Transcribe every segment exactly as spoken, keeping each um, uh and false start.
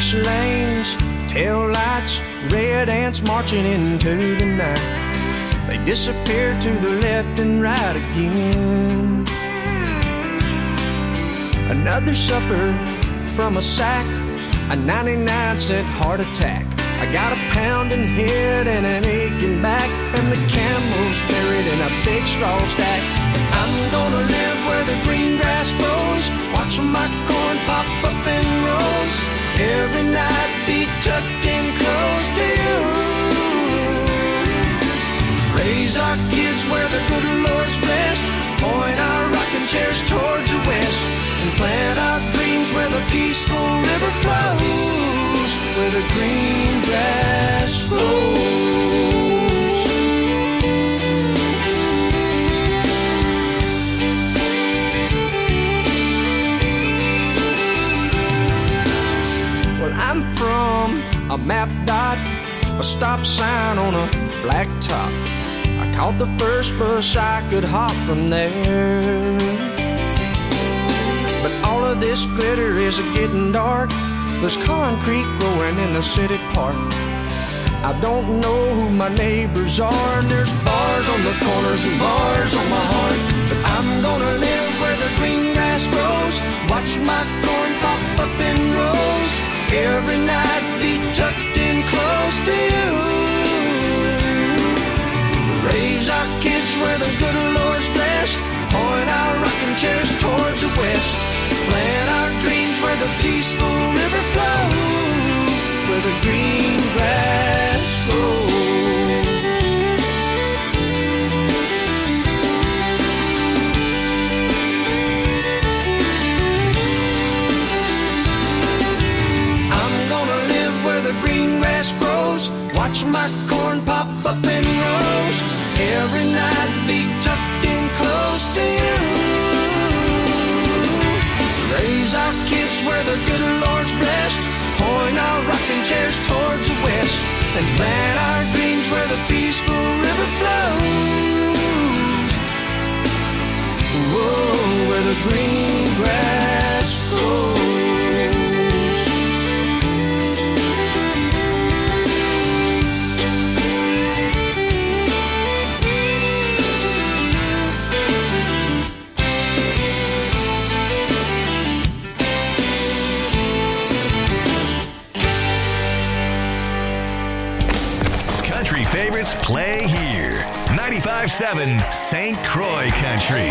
six lanes, tail lights, red ants marching into the night. They disappear to the left and right again. Another supper from a sack, a ninety-nine cent heart attack. I got a pounding head and an aching back, and the camel's buried in a big straw stack. I'm gonna live where the green grass grows, watch my corn pop up in rows. Every night be tucked in close to you. Raise our kids where the good Lord's blessed, point our rocking chairs towards the west, and plant our dreams where the peaceful river flows, where the green grass grows. Well, I'm from a map dot, a stop sign on a black top. I caught the first bus I could hop from there. But all of this glitter is getting dark. There's concrete growing in the city park. I don't know who my neighbors are, and there's bars on the corners and bars on my heart. But I'm gonna live where the green grass grows, watch my corn pop up in rows. Every night be tucked in close to you. Raise our kids where the good Lord's blessed, point our rocking chairs towards the west, plant our dreams where the peaceful river flows, where the green grass grows. I'm gonna live where the green grass grows, watch my corn pop up in rows. Every night be tucked in close to you. Raise our kids where the good Lord's blessed, point our rocking chairs towards the west, and plant our dreams where the peaceful river flows. Whoa, where the green grass grows. Favorites play here. ninety-five seven Saint Croix Country.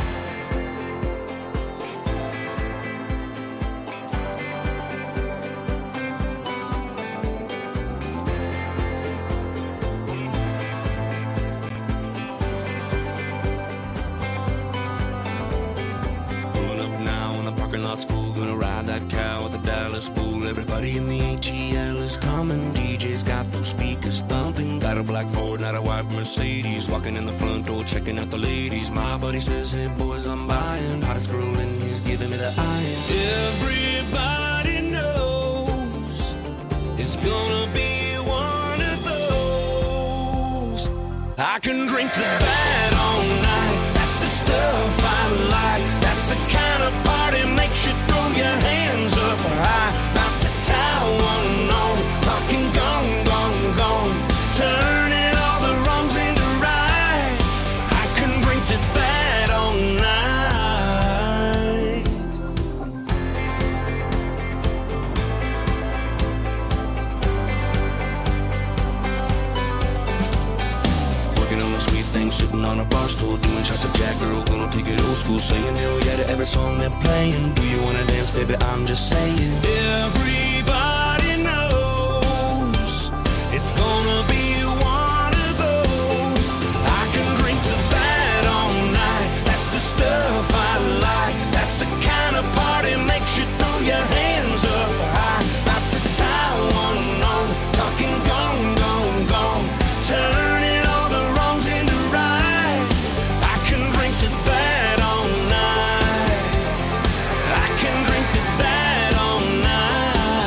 Pulling up now in the parking lot's full, gonna ride that cow with a Dallas bull. Everybody in the A T L is coming. D J's got those speakers thumping. Got a black Ford, not a white Mercedes. Walking in the front door, checking out the ladies. My buddy says, hey boys, I'm buying. Hottest girl in he's giving me the iron. Everybody knows it's gonna be one of those. I can drink the bad all night. That's the stuff I like. That's the kind of party makes you throw your hands up high. About to tie one on, talking gone, gone, gone, turning all the wrongs into right. I can drink to that all night. Working on the sweet thing, sitting on a bar stool, doing shots of Jack, girl, gonna take it old school, saying hell yeah to every song they're playing. Do you wanna dance, baby? I'm just saying. Everybody knows it's gonna be one of those. I can drink to that all night. That's the stuff I like. That's the kind of party makes you throw your hands up high. About to tie one on, talking gone, gone, gone, turning all the wrongs into right. I can drink to that all night. I can drink to that all night.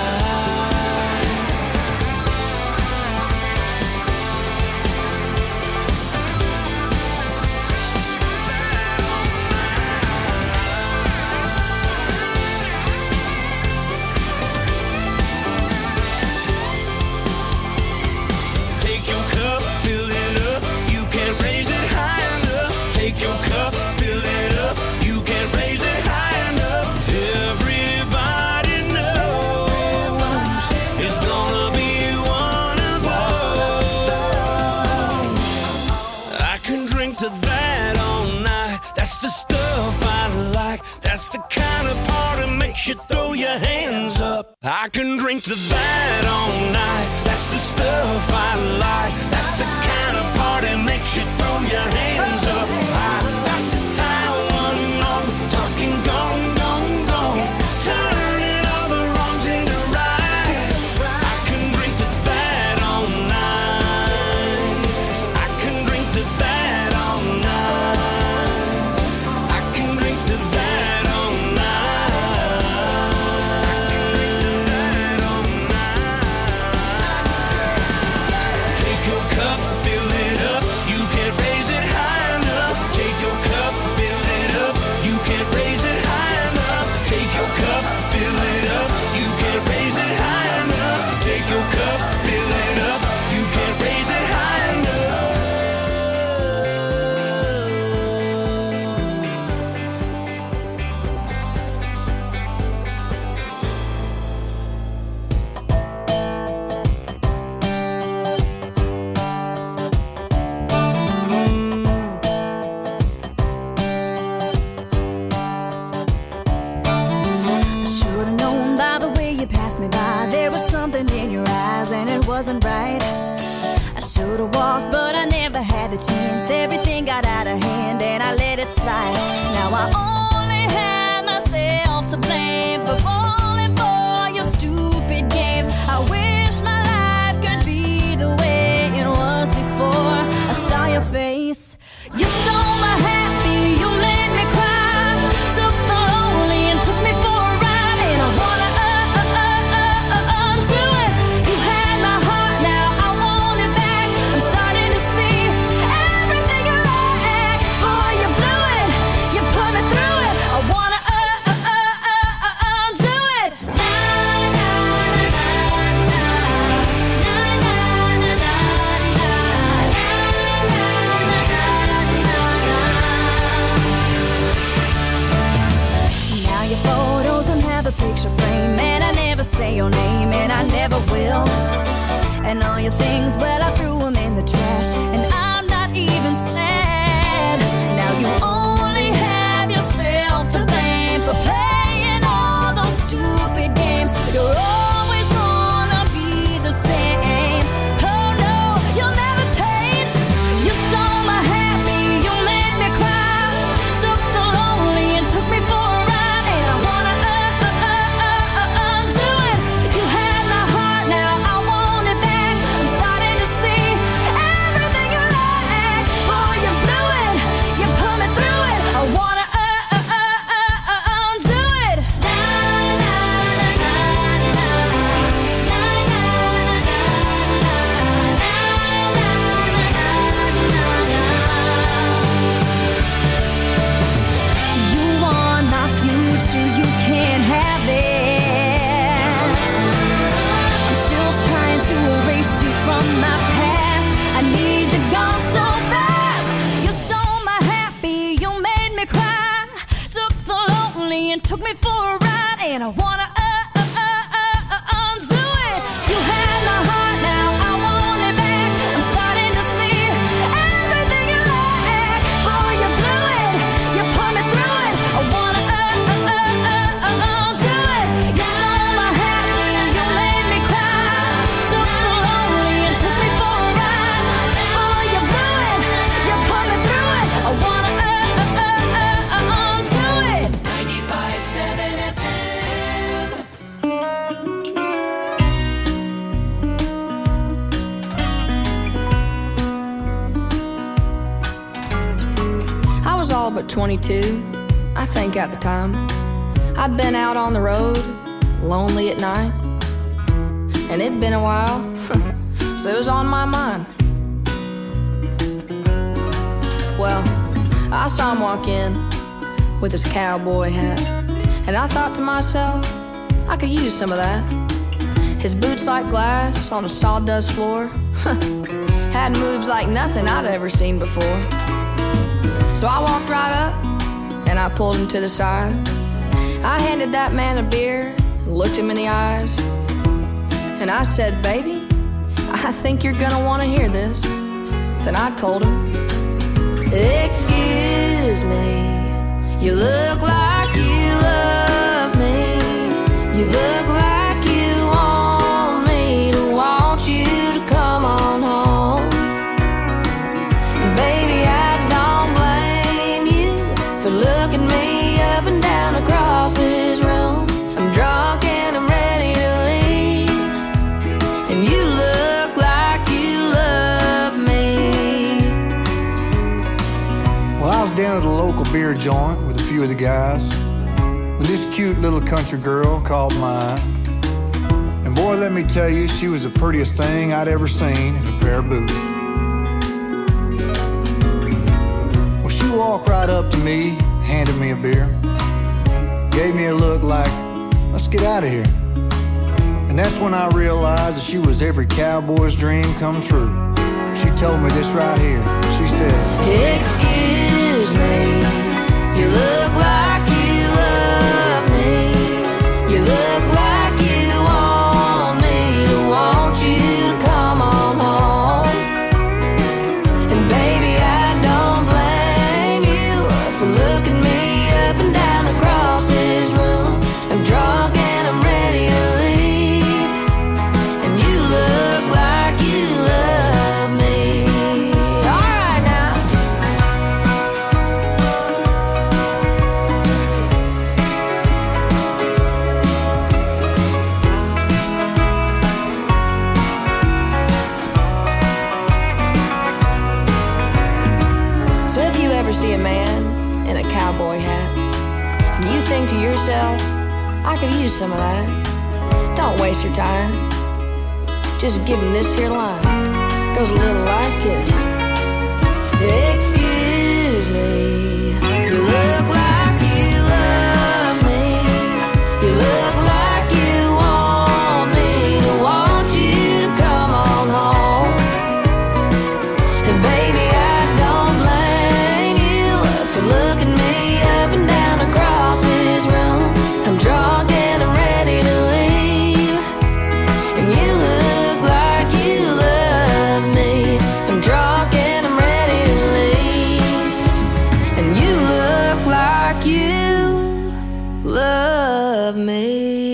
makes you throw your hands up. I can drink to that all night. That's the stuff I like. That's the kind of party makes you throw your hands up. I got to tie one on, talking gone, gone, gone, turning all the wrongs into right. I can drink to that all night. I can drink to that all night. I can drink to that all night. Take your cup, fill it up. You can't raise it high enough. Take your cup, fill it up. You can't raise it high enough. Take your cup, fill it up. You can't raise it high enough. Take your cup, fill it up. You can't raise it high enough. I should've known by the way you passed me by. There was something in your eyes and it wasn't right. I should've walked but I never had the chance. Everything got out of hand and I let it slide. Now I only have myself to blame for falling for your stupid games. I wish my life could be the way it was before I saw your face. You stole my happy, you made me cry. Took the lonely and took me for a ride. And I wanna uh, uh, uh, uh, uh, undo it. You had my heart, now I want it back. I'm starting to see everything you lack. Boy, you blew it, you put me through it. I wanna uh, uh, uh, uh, uh, undo it. Na, na, na, na, na, na, na, na, na, na, Now your photos don't have a picture frame, and I never say your name, and I never will. And all your things, well, I threw them in the trash, and I'm not even sad. Now you only have yourself to blame for playing all those stupid games. You're always gonna be the same. Oh no, you'll never change. You stole my happy, you made me cry. Took the lonely and took me for a ride. And I wanna uh, uh, uh, uh, uh, undo it. You had my heart, now I want it back. I'm starting to see everything you lack. Boy, you blew it, you put me through it. I wanna uh, uh, uh, uh, uh, undo it. Na, na, na, na, na, na, na, na, na, You want my future, you can't have it. I'm still trying to erase you from my past. I need you gone so fast. You stole my happy, you made me cry. Took the lonely and took me for a ride. And I wanna uh, uh, uh, uh, uh, undo it. You had my heart, now I want it back. I'm starting to see everything you lack. Boy, you blew it, you put me through it. I wanna uh, uh, uh, uh, uh, undo it. You stole my happy, you made me cry. Took the lonely and took me for a ride. Boy, you blew it, you put me through it. I wanna uh, uh, uh, uh, uh, undo it. ninety-five point seven F M. I was all but twenty-two, I think at the time. I'd been out on the road, lonely at night. And it'd been a while, so it was on my mind. Well, I saw him walk in with his cowboy hat. And I thought to myself, I could use some of that. His boots like glass on a sawdust floor. Had moves like nothing I'd ever seen before. So I walked right up and I pulled him to the side. I handed that man a beer and looked him in the eyes. And I said, baby, I think you're gonna wanna hear this. Then I told him, excuse me, you look like you love me. local beer joint with a few of the guys when this cute little country girl called my eye. And boy, let me tell you, she was the prettiest thing I'd ever seen in a pair of boots. Well, she walked right up to me, handed me a beer, gave me a look like, let's get out of here. And that's when I realized that she was every cowboy's dream come true. She told me this right here. She said, excuse me, you look like you love me. You look like you want me to want you to come on home. And baby, I don't blame you for looking me up and down across this room. I'm drunk and I'm ready to leave, and you look like you love me. All right now. So if you ever see a man in a cowboy hat and you think to yourself, I could use some of that, don't waste your time. Just give him this here line. Goes a little like this. Excuse me, you look like you love me. You look like you want me to want you to come on home. And baby, I don't blame you for looking me up and down across this room. I'm drunk and I'm ready to leave, and you look like you love me. I'm drunk and I'm ready to leave, and you look like you love me.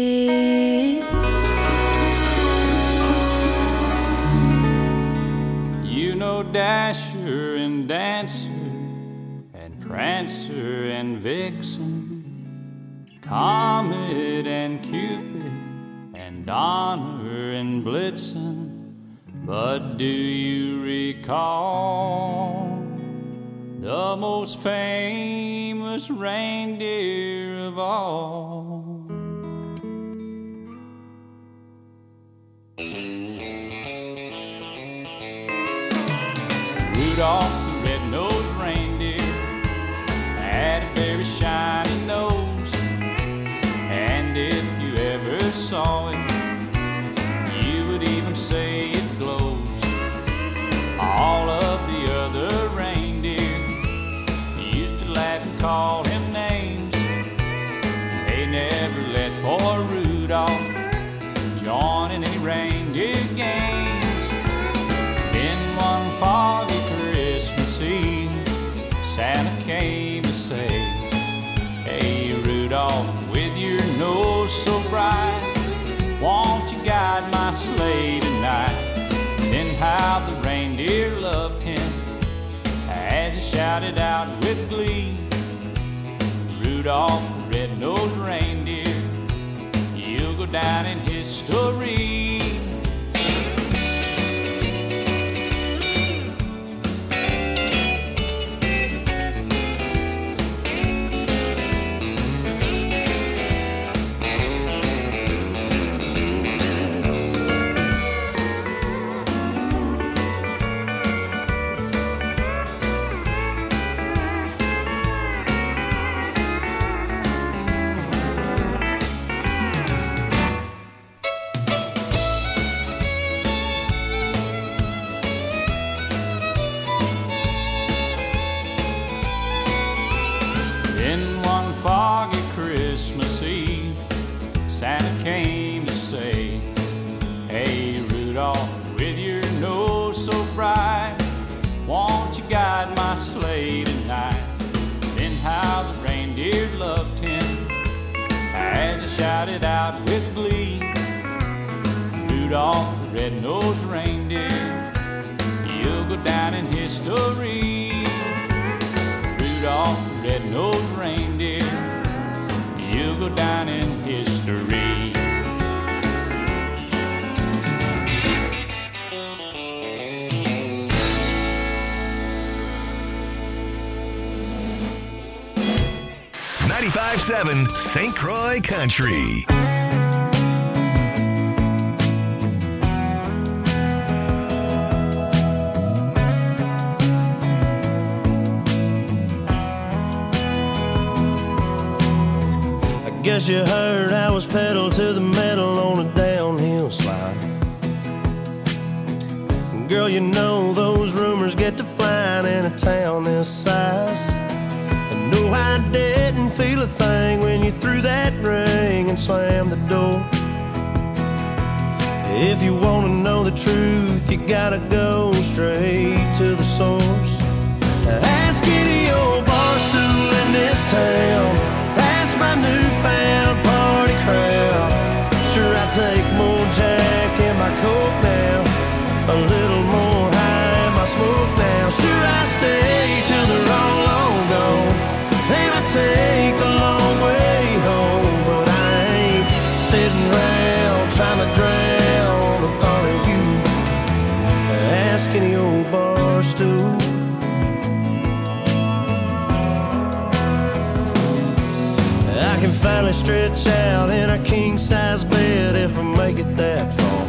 You know Dasher and Dancer and Prancer and Vixen, Comet and Cupid and Donner and Blitzen. But do you recall the most famous reindeer of all? Rudolph the red-nosed reindeer had a very shiny nose, and if you ever saw it, you would even say it glows. All of the other reindeer used to laugh and call him names. They never let poor Rudolph join in any reindeer games. Then one foggy Christmas Eve, Santa came to say, hey Rudolph, with your nose so bright, won't you guide my sleigh tonight? Then how the reindeer loved him as he shouted out with glee, Rudolph the red-nosed reindeer, you'll go down in history. Foggy Christmas Eve, Santa came to say, hey Rudolph, with your nose so bright, won't you guide my sleigh tonight? Then how the reindeer loved him as he shouted out with glee, Rudolph the red-nosed reindeer, you'll go down in history. Rudolph the red-nosed reindeer, you'll go down in history. seven Saint Croix Country. Guess you heard I was pedal to the metal on a downhill slide. Girl, you know those rumors get to flying in a town this size. And no, I didn't feel a thing when you threw that ring and slammed the door. If you want to know the truth, you gotta go straight to the source. Ask any old bar stool in this town. My newfound party crowd. Sure, I take more Jack in my coke now, a little more high in my smoke now. Sure, I stay till they're all long gone, and I take the long way home. But I ain't sitting around trying to drown the thought of you. Ask any old bar stool. I can finally stretch out in a king-size bed if I make it that far.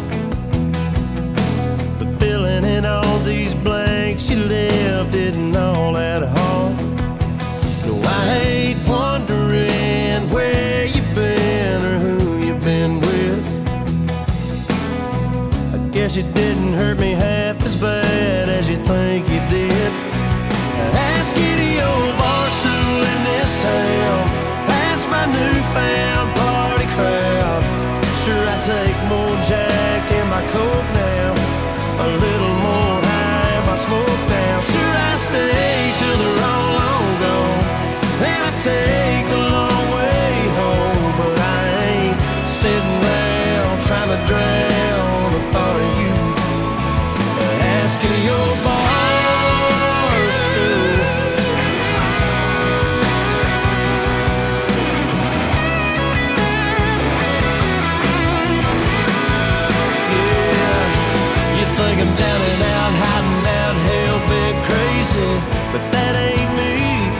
But filling in all these blanks, you lived didn't all that hard. No, I hate wondering where you've been or who you've been with. I guess you didn't hurt me half as bad as you think you did. Ask any old bar stool in this town. My newfound party crowd. Sure, I take more Jack in my coke now, a little more high in my smoke now. Sure, I stay till they're all long gone, and I take the long way home. But I ain't sitting around trying to drown the thought of you. Asking your bar stool. I'm down and out, hiding out, hell big crazy, but that ain't me,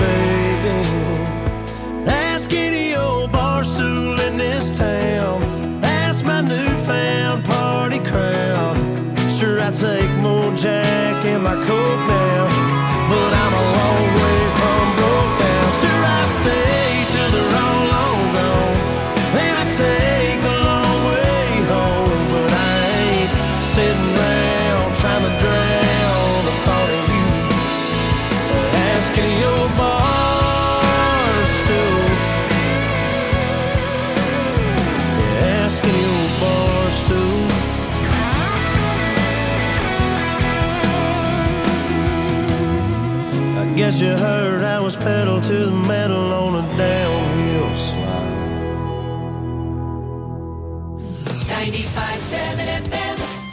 baby. Ask any old bar stool in this town. Ask my newfound party crowd. Sure, I take more Jack in my coke now, but I'm a long way from broke now. Sure, I stay till they're all long gone, and I take the long way home. But I ain't sitting around trying to drown the thought of you. Asking your bar stool. Asking your bar stool. I guess you heard I was pedal to the metal on a downhill slide. ninety-five seven F M.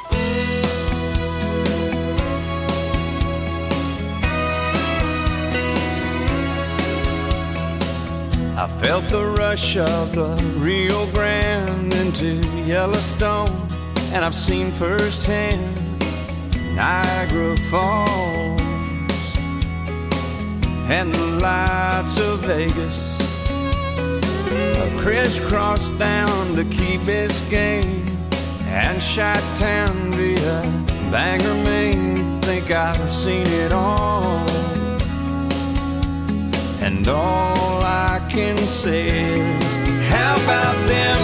I felt the rush of the Rio Grande into Yellowstone, and I've seen firsthand Niagara Falls and the lights of Vegas. I've crisscrossed down to Key Biscayne and Chi-Town via Bangor, Maine. Think I've seen it all, and all I can say is, how about them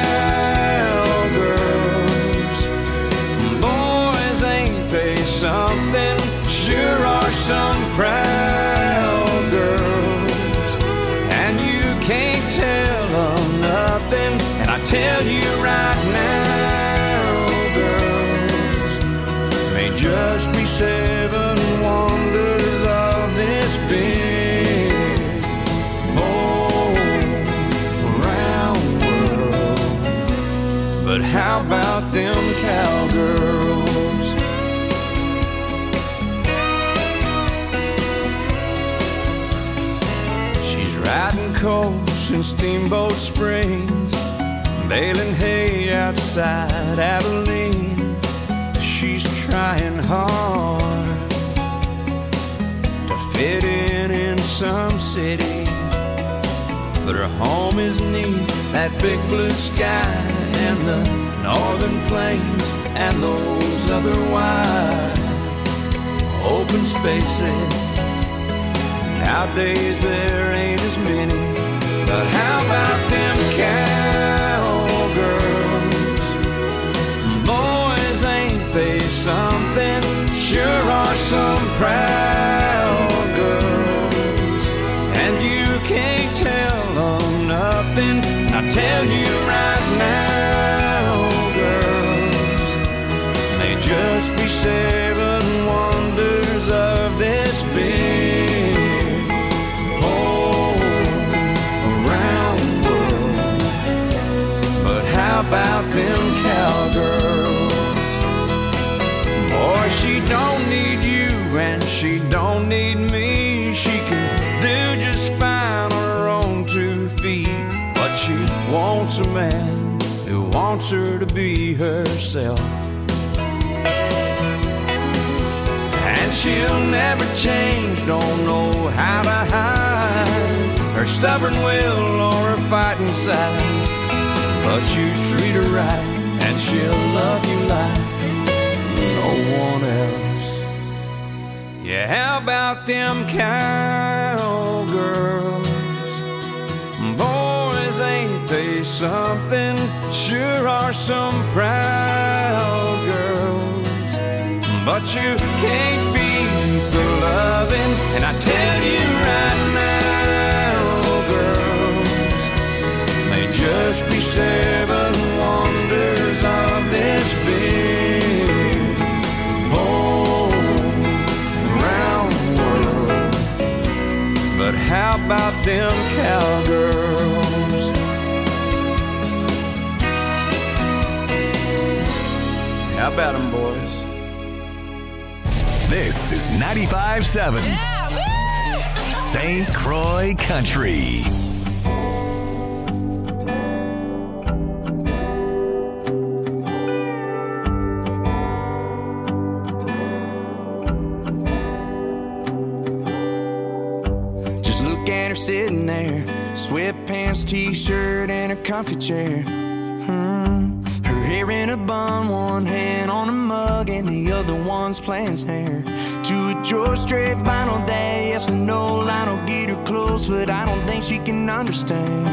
cowgirls? Boys, ain't they something? Sure are some proud girls, and you can't tell them nothing. And I tell you right now, girls, may just be seven wonders of this big round world. But how about them cowgirls? She's riding coast in Steamboat Springs, baling hay outside Abilene. She's trying hard to fit in in some city, but her home is neat, that big blue sky and the northern plains and those other wide open spaces. Nowadays there ain't as many, but how about them cowgirls? Boys, ain't they something? Sure are some proud girls, and you can't tell them nothing. I tell you right now, girls, they just be seven wonders of this big whole around world. But how about them cowgirls? Boy, she don't need you and she don't need me. She can do just fine on her own two feet, but she wants a man who wants her to be herself. And she'll never change, don't know how to hide her stubborn will or her fighting side. But you treat her right and she'll love you like no one else. Yeah, how about them cowgirls? Boys, ain't they something? Sure are some proud girls, but you can't beat the loving. And I tell you right now, girls, they just be seven wonders of this big whole round world. But how about them cowgirls? How about them, boys? This is ninety-five seven Saint Croix Country. Just look at her sitting there, sweatpants, t-shirt, and her comfy chair. Hmm. Her hair in a bun, one hand on a mug, and the other one's playing snare. To a George Strait vinyl day, yes or no, Lionel get her close, but I don't think she can understand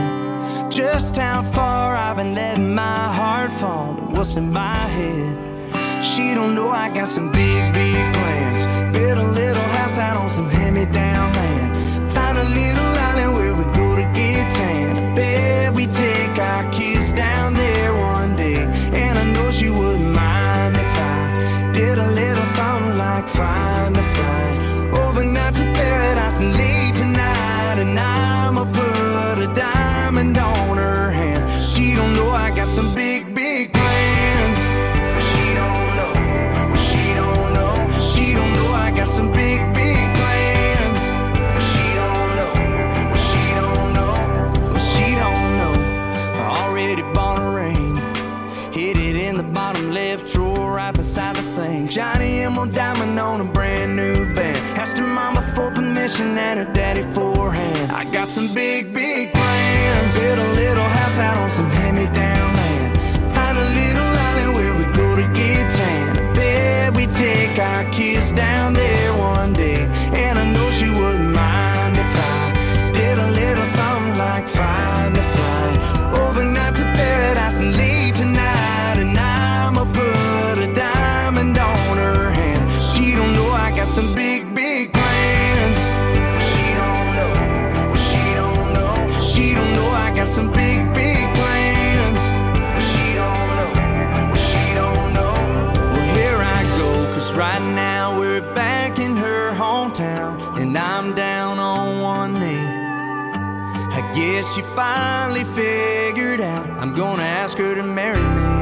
just how far I've been letting my heart fall and what's in my head. She don't know I got some big, big plans. Build a little house out on some hand-me-down land. Find a little island where we go to get tan. I bet we take our kids down there one day, and I know she wouldn't mind if I did a little something like find a flight overnight to paradise and leave tonight. And I'ma put a diamond on her hand. She don't know I got some big, big plans. She don't know, she don't know, she don't know I got some big, big plans. She don't know, she don't know, she don't know. I already bought a ring, hid it in the bottom left drawer right beside the sink. Johnny Emerald diamond on a brand new band. Asked her mama for permission and her daddy for a hand. I got some big, big plans. Build a little house out on some hand-me-down land. Find a little island where we go to get tan. I bet we take our kids down there one day, and I know she wouldn't mind if I did a little something like find a flight overnight to paradise and leave tonight. And I'ma put a diamond on her hand. She don't know I got some big, big plans. She don't know, she don't know, she don't know I got some big, big plans. She don't know, she don't know. Well, here I go, cause right now we're back in her hometown, and I'm down on one knee. I guess she finally figured out I'm gonna ask her to marry me.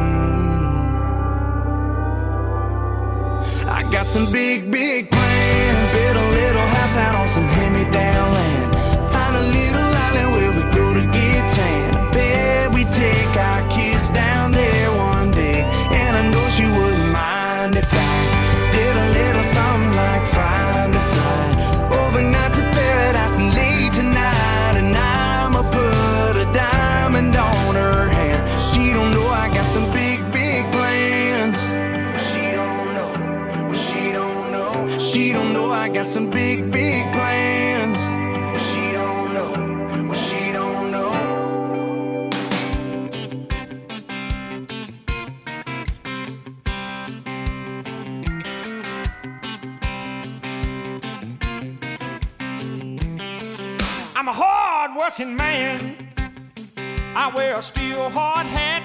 I got some big, big plans. Build a little house out on some hand-me-down land. Find a little island where we go to get tan. I bet we take our kids down there one day, and I know she wouldn't mind if I did a little something like find a flight overnight to paradise and leave tonight. And I'ma put some big, big plans. She don't know what she don't know. I'm a hard-working man. I wear a steel hard hat.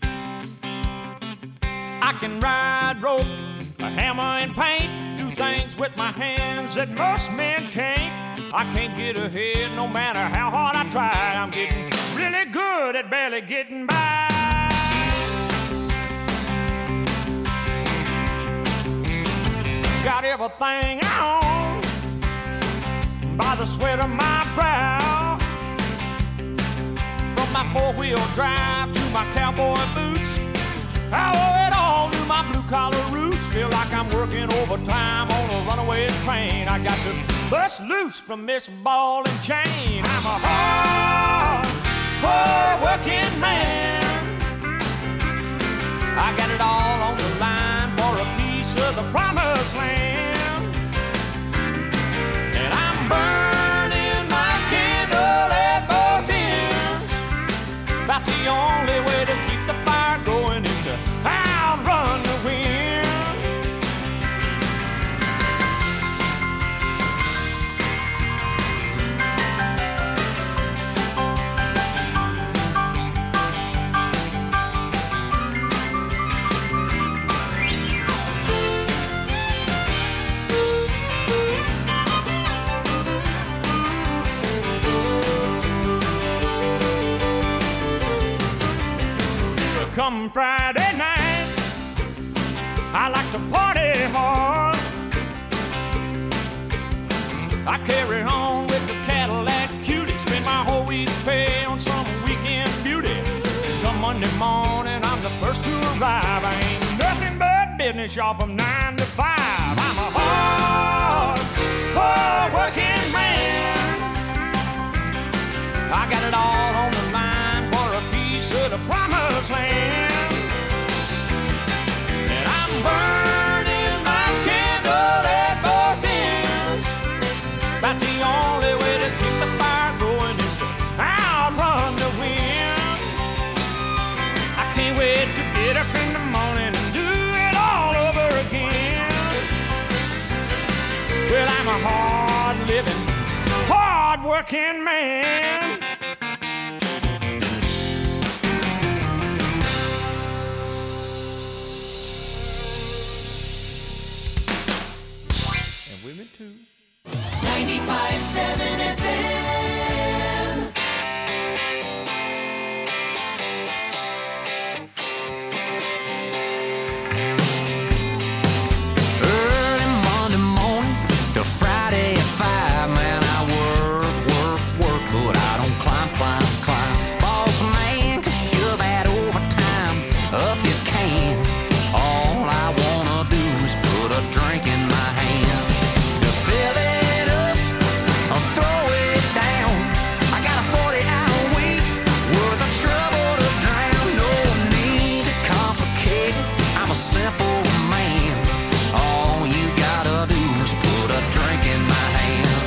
I can ride rope, a hammer and paint, do things with my hands that most men can't. I can't get ahead no matter how hard I try. I'm getting really good at barely getting by. Got everything I own by the sweat of my brow. From my four-wheel drive to my cowboy boots, I owe it all to my blue-collar roots. Feel like I'm working overtime on a runaway train. I got to bust loose from this ball and chain. I'm a hard, hard-working man. I got it all on the line for a piece of the promised land. And I'm burning my candle at both ends. About the only way to keep the fire going is to outrun the wind. Come Friday night, I like to party hard. I carry on with the Cadillac Cutie, spend my whole week's pay on some weekend beauty. Come Monday morning, I'm the first to arrive. I ain't nothing but business, y'all, from nine to five. I'm a hard, hard working man. I got it all on the line for a piece of the promised land. And I'm burning my candle at both ends. About the only way to keep the fire going is to outrun the wind. I can't wait to get up in the morning and do it all over again. Well, I'm a hard-living, hard-working man. And women too. ninety-five seven F M. Early Monday morning to Friday at five, man, I work, work, work, but I don't climb, climb, climb. Boss man can shove that overtime up his can. All I wanna do is put a drink in my hand. To fill it up or throw it down, I got a forty-hour week worth of trouble to drown. No need to complicate it, I'm a simple man. All you gotta do is put a drink in my hand.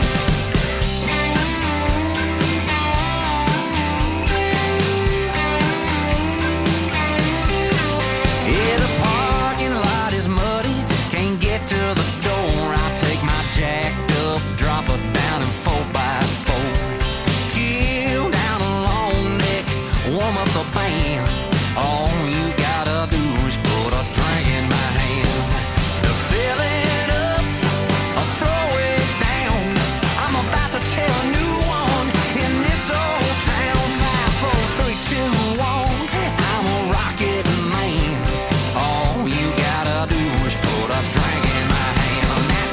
Yeah, the parking lot is muddy, can't get to the door. I take my jacked up, drop her down in four by four. Chill down a long neck, warm up the band. All you gotta do is put a drink in my hand. To fill it up or throw it down, I'm about to tell a new one in this old town. Five, four, three, two, one, I'm a rocket man. All you gotta do is put a drink in my hand. And that's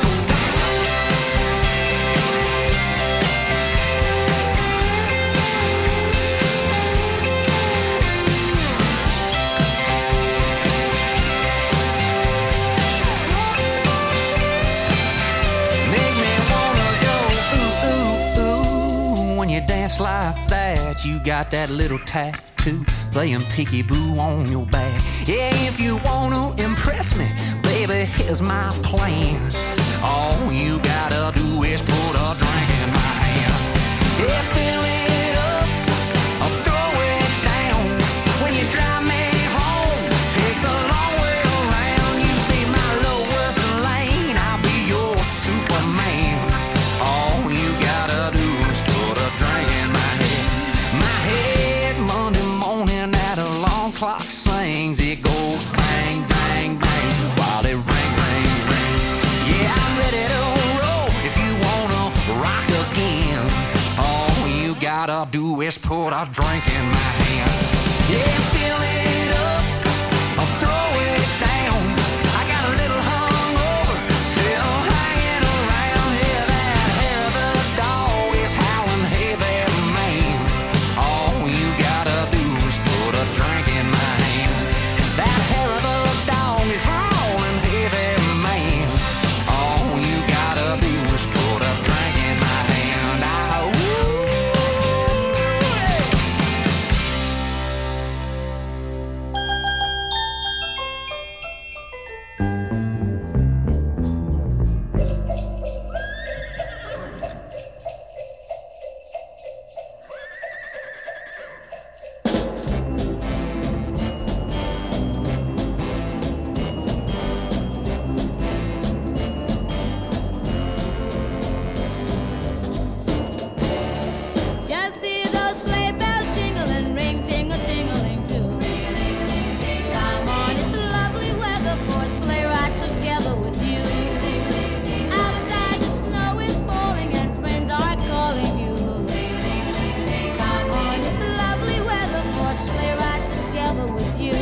make me wanna go ooh, ooh, ooh. When you dance like that, you got that little tattoo playing peekaboo on your back. Yeah, if you wanna impress me, baby, here's my plan. All you gotta do is put a drink in my hand. Yeah, fill it up, or throw it down. When you drive me home, take the long way around. You be my Lois Lane, I'll be your Superman. All you gotta do is put a drink in my head. My head Monday morning at alarm clock sings. It goes bang, bang, bang while it ring, ring, rings. Yeah, I'm ready to roll if you wanna rock again. All you gotta do is put a drink in my hand. Yeah, fill it up or throw it down. I got a little hungover, still hanging around. Yeah, that hair of the dog is howling, hey there, man. All you gotta do is put a drink in my hand. That hair of the dog is howling, hey there, man. All you gotta do is put a drink in my hand. Ah, ooh, hey. Just hear those sleigh bells jingling, ring, tingle, tingling too. Come on, it's lovely weather for a sleigh ride together with you. Outside the snow is falling and friends are calling you. Come on, it's lovely weather for a sleigh ride together with you.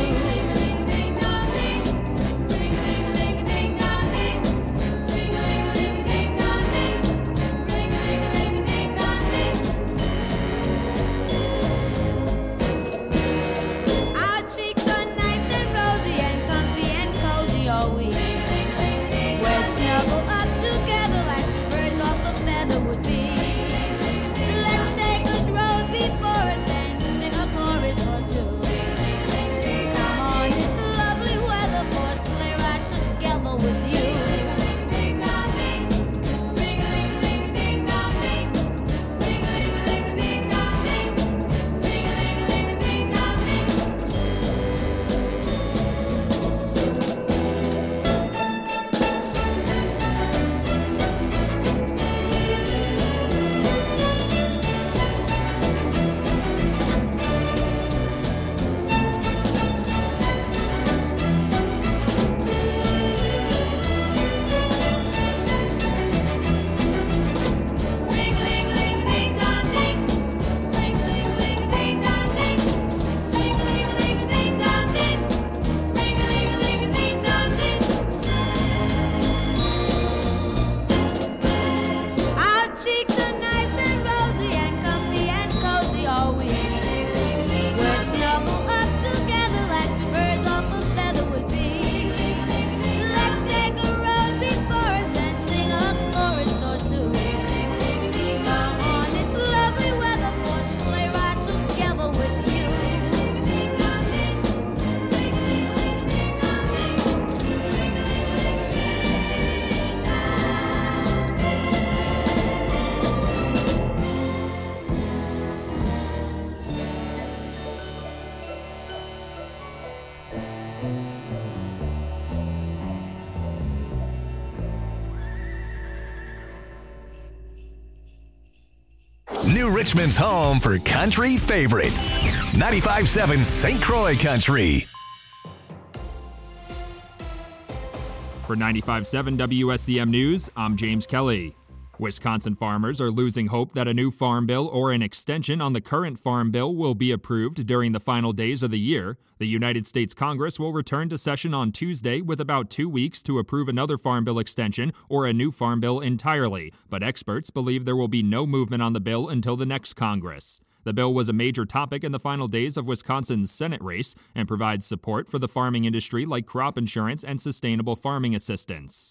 Our cheeks are nice and rosy and comfy and cozy all week. We're snuggled up together like two birds off a feather would be. Let's take the road before us and sing a chorus or two. Come on, it's lovely weather for a sleigh ride together with you. Our cheeks are nice and rosy and comfy and cozy all week. We're snuggled up together like two birds off a feather would be. Let's take a road before us and sing a chorus or two. Come on, it's lovely weather for a sleigh ride together with you. New Richmond's home for country favorites. ninety-five point seven Saint Croix Country. For ninety-five point seven W S C M News, I'm James Kelly. Wisconsin farmers are losing hope that a new farm bill or an extension on the current farm bill will be approved during the final days of the year. The United States Congress will return to session on Tuesday with about two weeks to approve another farm bill extension or a new farm bill entirely, but experts believe there will be no movement on the bill until the next Congress. The bill was a major topic in the final days of Wisconsin's Senate race and provides support for the farming industry like crop insurance and sustainable farming assistance.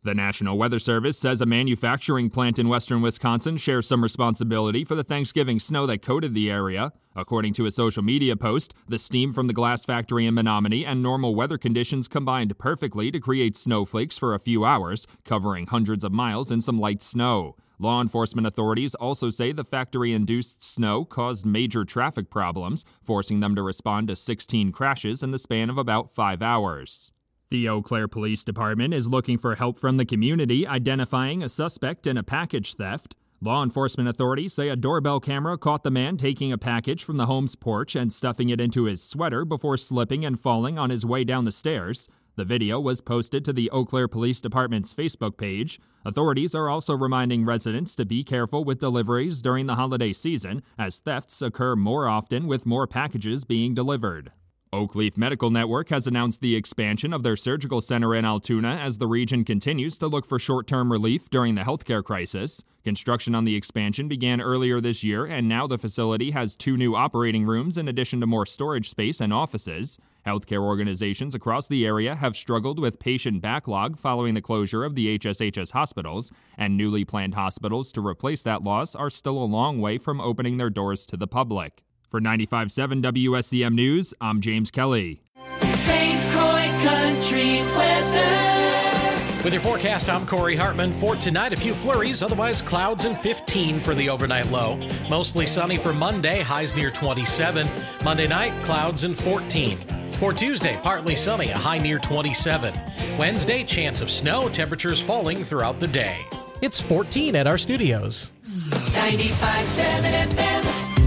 The National Weather Service says a manufacturing plant in western Wisconsin shares some responsibility for the Thanksgiving snow that coated the area. According to a social media post, the steam from the glass factory in Menominee and normal weather conditions combined perfectly to create snowflakes for a few hours, covering hundreds of miles in some light snow. Law enforcement authorities also say the factory-induced snow caused major traffic problems, forcing them to respond to sixteen crashes in the span of about five hours. The Eau Claire Police Department is looking for help from the community identifying a suspect in a package theft. Law enforcement authorities say a doorbell camera caught the man taking a package from the home's porch and stuffing it into his sweater before slipping and falling on his way down the stairs. The video was posted to the Eau Claire Police Department's Facebook page. Authorities are also reminding residents to be careful with deliveries during the holiday season, as thefts occur more often with more packages being delivered. Oakleaf Medical Network has announced the expansion of their surgical center in Altoona as the region continues to look for short-term relief during the healthcare crisis. Construction on the expansion began earlier this year, and now the facility has two new operating rooms in addition to more storage space and offices. Healthcare organizations across the area have struggled with patient backlog following the closure of the H S H S hospitals, and newly planned hospitals to replace that loss are still a long way from opening their doors to the public. For ninety-five point seven W S C M News, I'm James Kelly. Saint Croix Country Weather. With your forecast, I'm Corey Hartman. For tonight, a few flurries, otherwise clouds and fifteen for the overnight low. Mostly sunny for Monday, highs near twenty-seven. Monday night, clouds and fourteen. For Tuesday, partly sunny, a high near twenty-seven. Wednesday, chance of snow, temperatures falling throughout the day. It's fourteen at our studios. ninety-five point seven F M.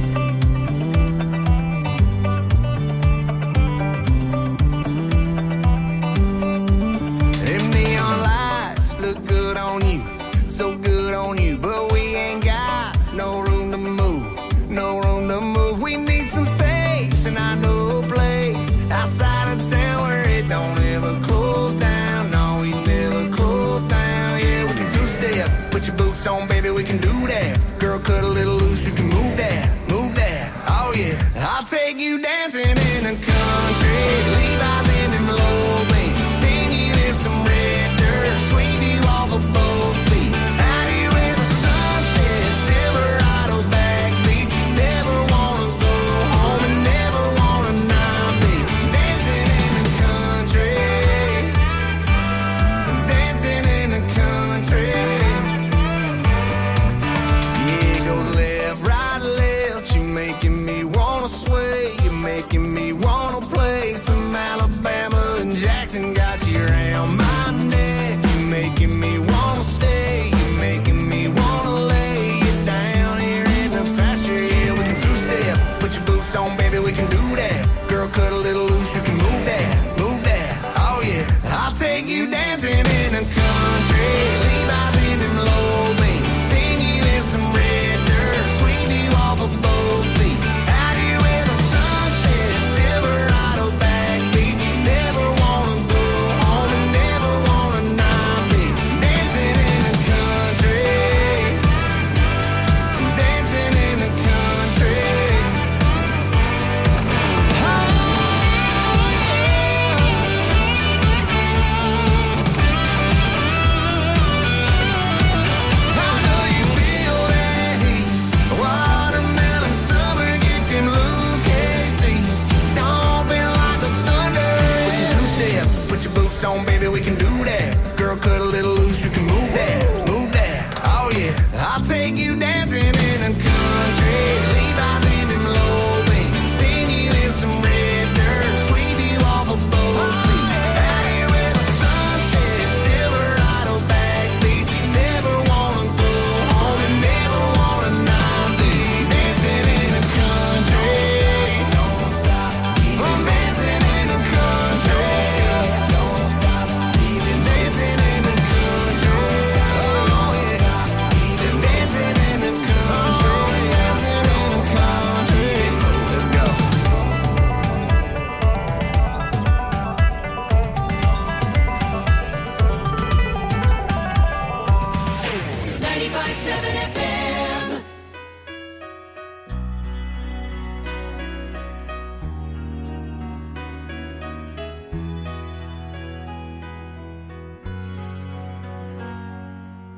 So good on you, but we ain't got no room to move, no room to move. We need some space, and I know a place outside of town where it don't ever close down. No, we never close down. Yeah, we can two-step, put your boots on, baby, we can do that. Girl, cut a little loose, you can move that, move that. Oh yeah, I'll take you dancing in the country, Levi's in them low beams, spin you in some red dirt, sweep you off of both feet. Never wanna go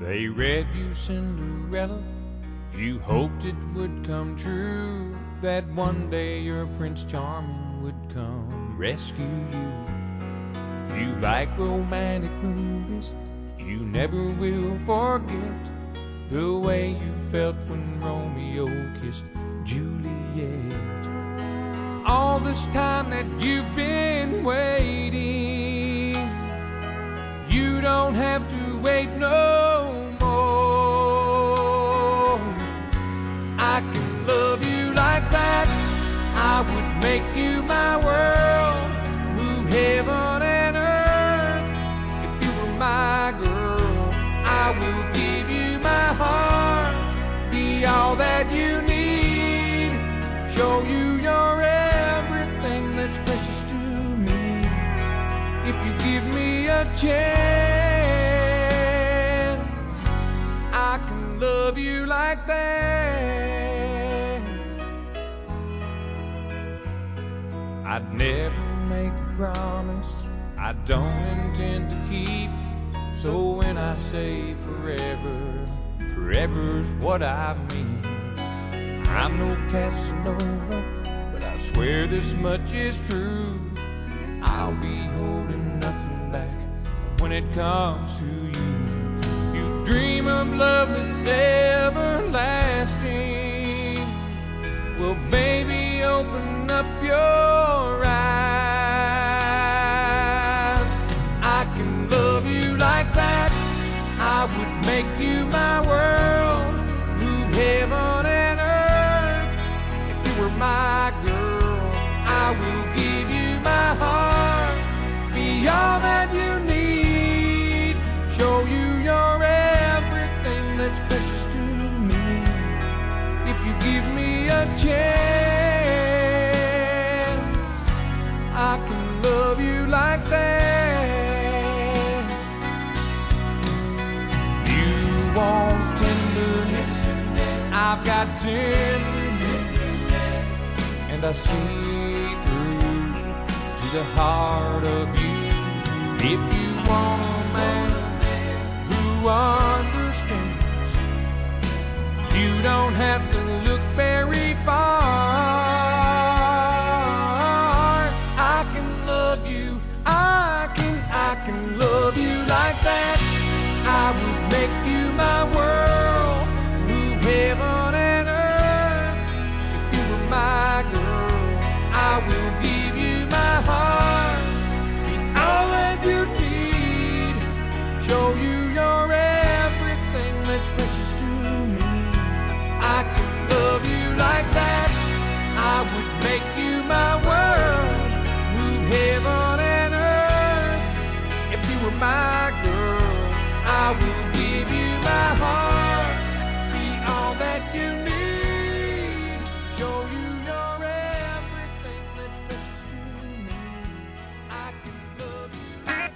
They read you Cinderella, you hoped it would come true, that one day your Prince Charming would come rescue you. You like romantic movies, you never will forget the way you felt when Romeo kissed Juliet. All this time that you've been waiting, you don't have to wait no more. I can love you like that, I would make you my world, move heaven and earth. If you were my girl, I will give you my heart, be all that you need, show you your everything that's precious to me. If you give me a chance, I can love you like that. I'd never make a promise I don't intend to keep, so when I say forever, forever's what I mean. I'm no Casanova, but I swear this much is true, I'll be holding nothing back when it comes to you. You dream of love that's everlasting, well baby open up your eyes. I can love you like that, I would make you my world, move heaven and earth. If you were my girl, I will give you my heart, be all that you need, show you your everything that's precious to me. If you give me a chance, I can love you like that. You want tenderness, I've got tenderness, and I see through to the heart of you. If you want a man who understands, you don't have to look very far. I can love you, I can, I can love you like that. I would make you my world, move heaven and earth. If you were my girl, I will give you my heart, be all that you need, show you your everything that's precious to me. I can love you like that, I would make you my world, move heaven and earth. If you were my girl, I will give you my heart, be all that you need, show you your everything that's precious to me. I can love you like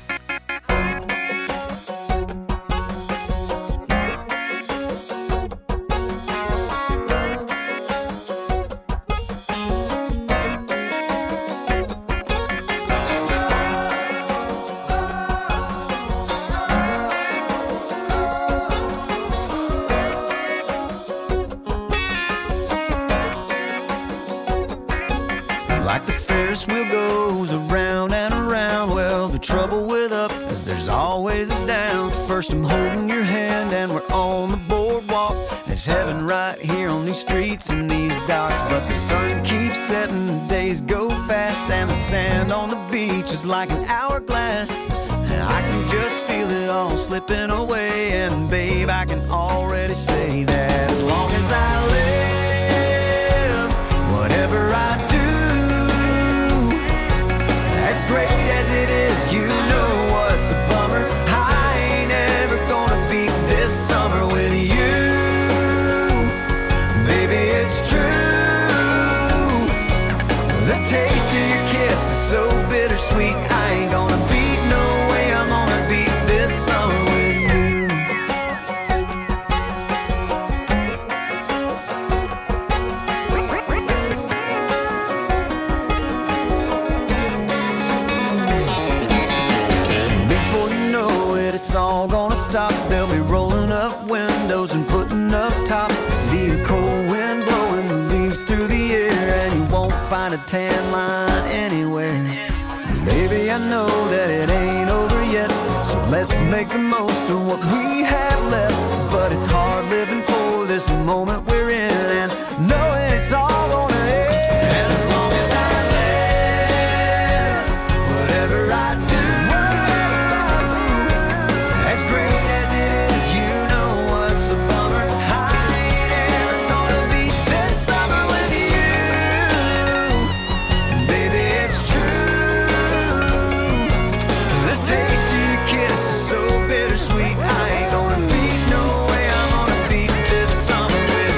Like the Ferris wheel goes around and around, well, the trouble with up is there's always a down. First I'm holding your hand and we're on the boardwalk. There's heaven right here on these streets and these docks. But the sun keeps setting, the days go fast, and the sand on the beach is like an hourglass. And I can just feel it all slipping away. And babe, I can already say that as long as I live, whatever I do, as great as it is, you know what's a bummer. I ain't ever gonna beat this summer with you. Baby, it's true. The taste of your kiss is so bittersweet. I ain't gonna beat, no way I'm gonna beat this summer with you. Before you know it, it's all gonna stop. They'll be rolling Baby, I know that it ain't over yet, so let's make the most of what we have left. But it's hard living for this moment we're in and knowing it's all gonna end. And as long as I live, whatever I do, as great as it is, you know what's a bummer. I ain't ever gonna beat this summer with you. Baby, it's true. The taste of your kiss is so bittersweet. I ain't gonna beat, no way I'm gonna beat this summer with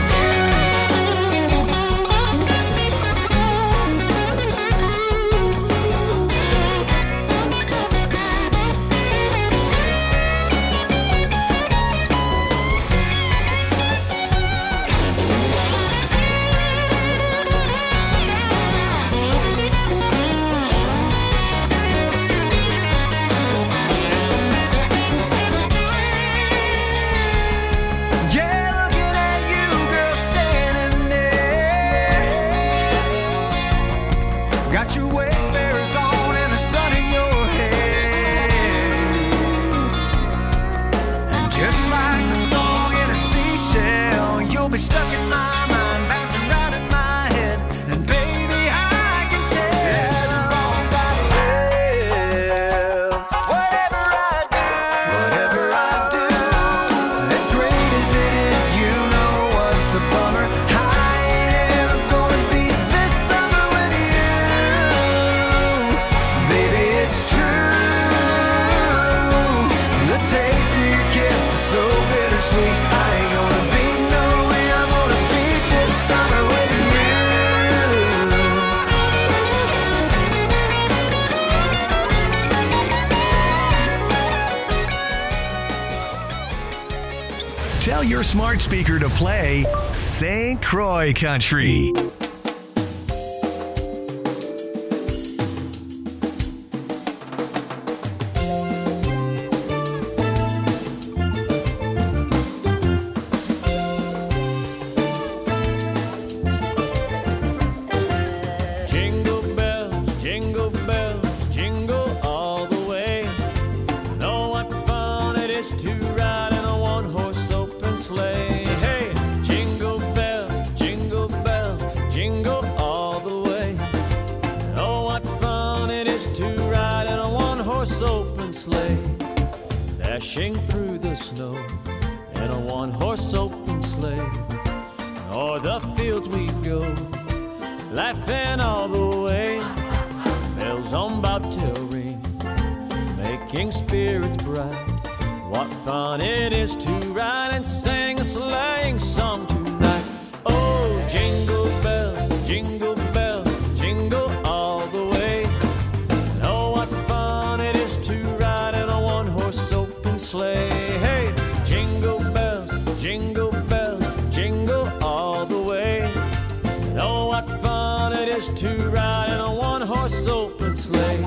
stuck in my mind, bouncing round in my head. And baby, I can tell, as long as I live, whatever I do, whatever I do, as great as it is, you know what's a bummer. I ain't ever gonna beat this summer with you. Baby, it's true. The taste of your kiss is so bittersweet. I ain't gonna beat no summer with you. Tell your smart speaker to play Saint Croix Country. Dashing through the snow in a one-horse open sleigh. O'er the fields we go, laughing all the way. Bells on bobtail ring, making spirits bright. What fun it is to ride and sing a sleighing song tonight. Oh, jingle bells, jingle bells, jingle all the way. Oh, what fun it is to ride in a one-horse open sleigh. Hey, jingle bells, jingle bells, jingle all the way. Oh, what fun it is to ride in a one-horse open sleigh.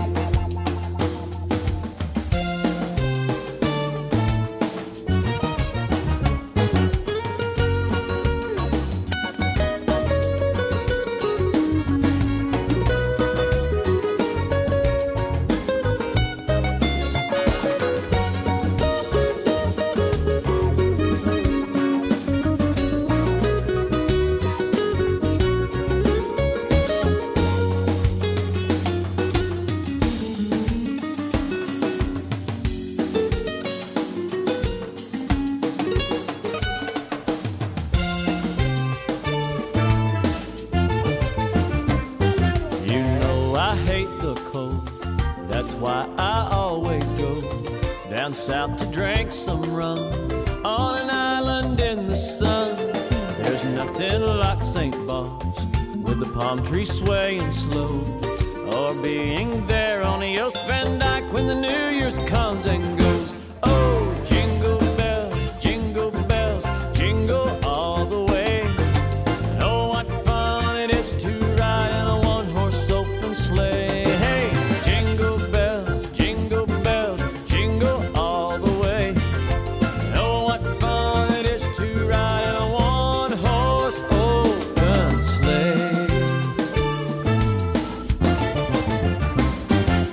South to drink some rum on an island in the sun. There's nothing like Saint Bart's with the palm trees swaying slow, or being there on the Oost Van Dyke when the New Year's comes and goes. Oh, jingle bells, jingle bells, jingle all the way. Oh, what fun it is to ride in a one-horse open sleigh. Hey, jingle bells, jingle bells, jingle all the way. Oh, what fun it is to ride in a one-horse open sleigh.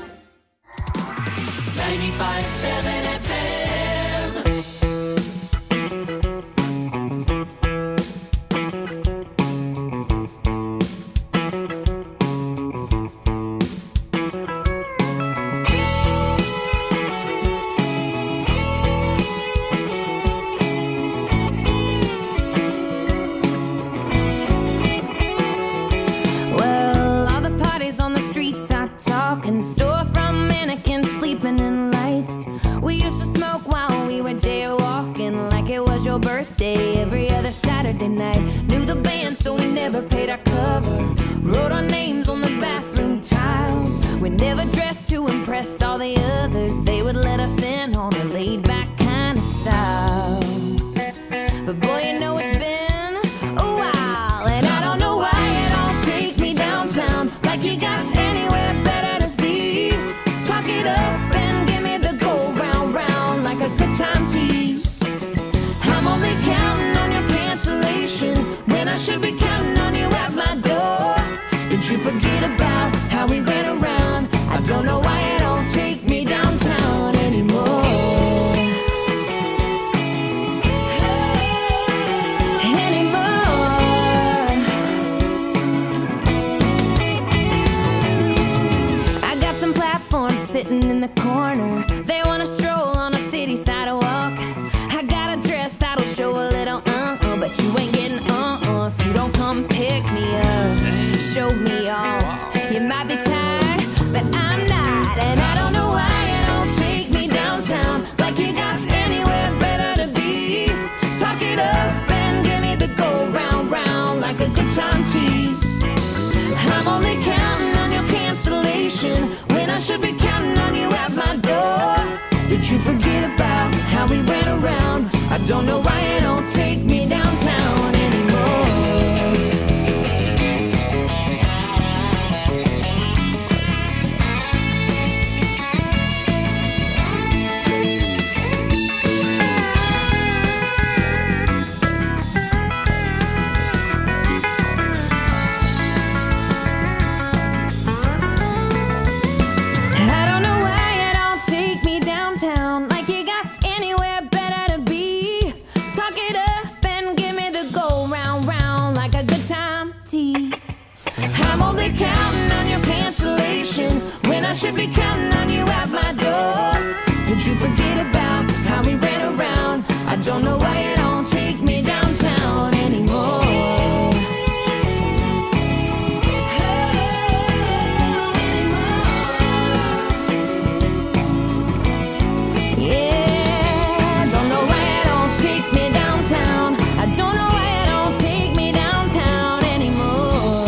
store from mannequins sleeping in lights. We used to smoke while we were jaywalking like it was your birthday every other Saturday night. Knew the band so we never paid our cover. Wrote our names on the bathroom tiles. We never dressed to impress all the others. They would let us in on a laid back kind of style. But boy, you know it's been a while, and I don't know why you don't take me downtown like you got anywhere better to be. Talk it up and give me the go round round like a good time tease. I'm only counting on your cancellation when I should be counting on you at my door. Did you forget about how we ran around? I don't know why you don't take me downtown anymore. Sitting in the corner, they wanna stroll on a city sidewalk. I got a dress that'll show a little uh-uh, but you ain't getting uh-uh if you don't come pick me up, show me off. You might be tired, but I'm not, and I don't know why you don't take me downtown like you got anywhere better to be. Talk it up and give me the go round round like a good time tease. I'm only counting on your cancellation when I should be counting on you at my door. Did you forget about how we ran around? I don't know why you don't take me downtown anymore. Counting on your cancellation when I should be counting on you at my door. Did you forget about how we ran around? I don't know why you don't take me downtown anymore. Yeah, don't know why you don't take me downtown. I don't know why you don't take me downtown anymore.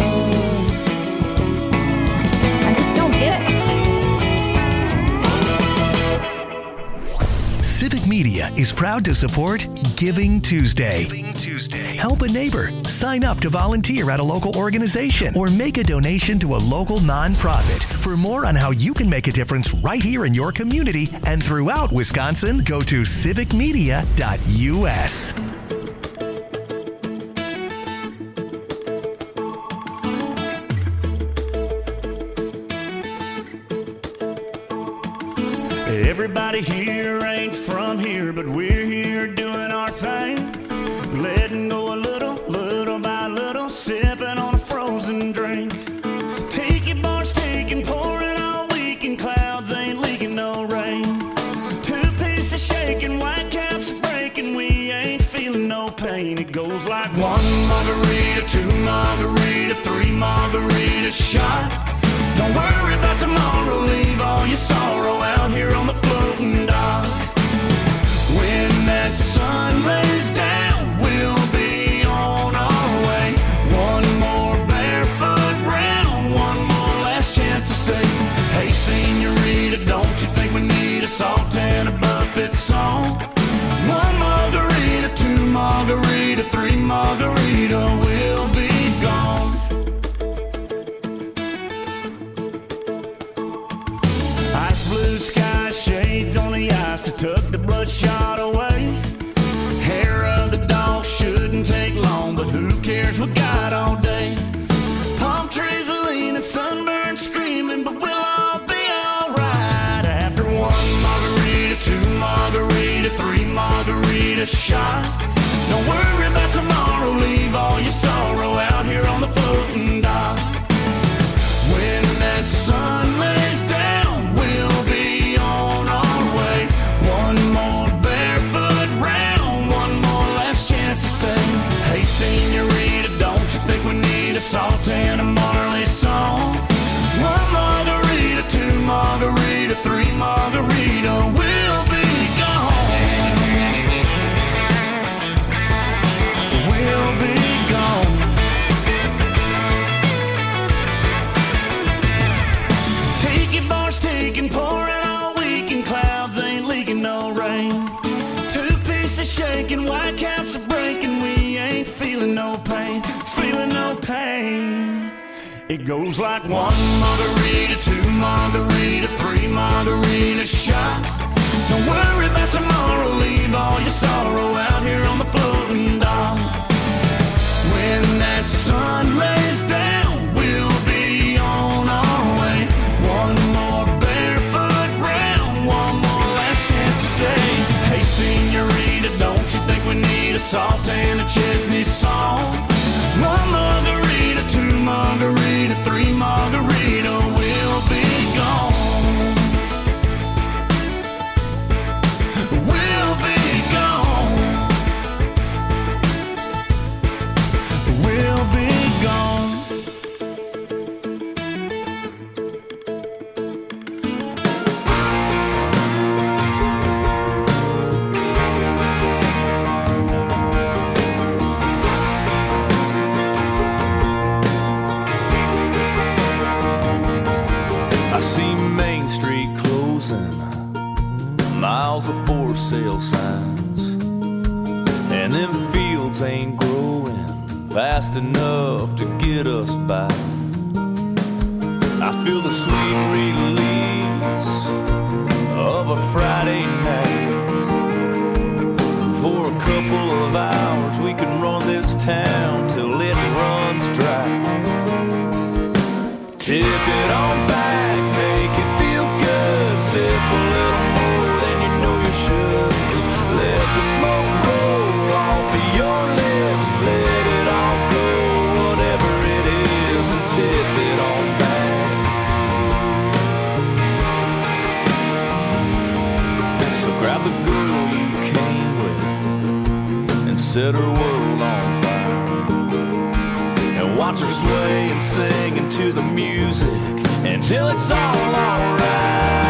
Civic Media is proud to support Giving Tuesday. Giving Tuesday. Help a neighbor. Sign up to volunteer at a local organization or make a donation to a local nonprofit. For more on how you can make a difference right here in your community and throughout Wisconsin, go to civic media dot U S. Everybody here ain't from here, but we're here doing our thing. Letting go a little, little by little, sipping on a frozen drink. Tiki bars taking, pouring all week, and clouds ain't leaking no rain. Two pieces shaking, white caps are breaking, we ain't feeling no pain. It goes like one margarita, two margarita, three margarita shot. Don't worry about tomorrow, leave all your sorrow out here on the floating dock. When that sun lays down, we'll be on our way. One more barefoot round, one more last chance to say, hey senorita, don't you think we need a salt and a buffet song? One margarita, two margarita, three margarita, we'll be gone. Ice blue sky, shades on the ice to tuck the bloodshot away. Hair of the dog shouldn't take long, but who cares, we got all day. Palm trees are leaning, sunburned screaming, but we'll all be alright. After one margarita, two margarita, three margarita shot. Don't worry about tomorrow, leave all your sorrow out here on the floating dock. When that sun lays down, we'll be on our way. One more barefoot round, one more last chance to say, hey senorita, don't you think we need a salt and a Marley song? One margarita, two margaritas, been pouring all week and clouds ain't leaking no rain. Two pieces shaking, white caps are breaking. We ain't feeling no pain, feeling no pain. It goes like one margarita, two margarita, three margarita shot. Don't worry about tomorrow, leave all your sorrow out here on the floating dock. When that sun lays down, we'll be on our way. One more barefoot round, one more last chance to say, hey senorita, don't you think we need a salt and a Chesney song? One margarita, two margarita, three margarita, we'll be gone. We'll be gone. We'll be gone. I see Main Street closing, miles of for sale signs, and them fields ain't growing fast enough to get us by. I feel the sweet release of a Friday night. For a couple of hours we can run this town till it runs dry. Tip it on back, make it feel good. Sip a little more than you know you should. Let the smoke roll off of your lips. Let it all go, whatever it is, and tip it on back. So grab the girl you came with and set her world on fire, and watch her sway and sing into the music until it's all alright.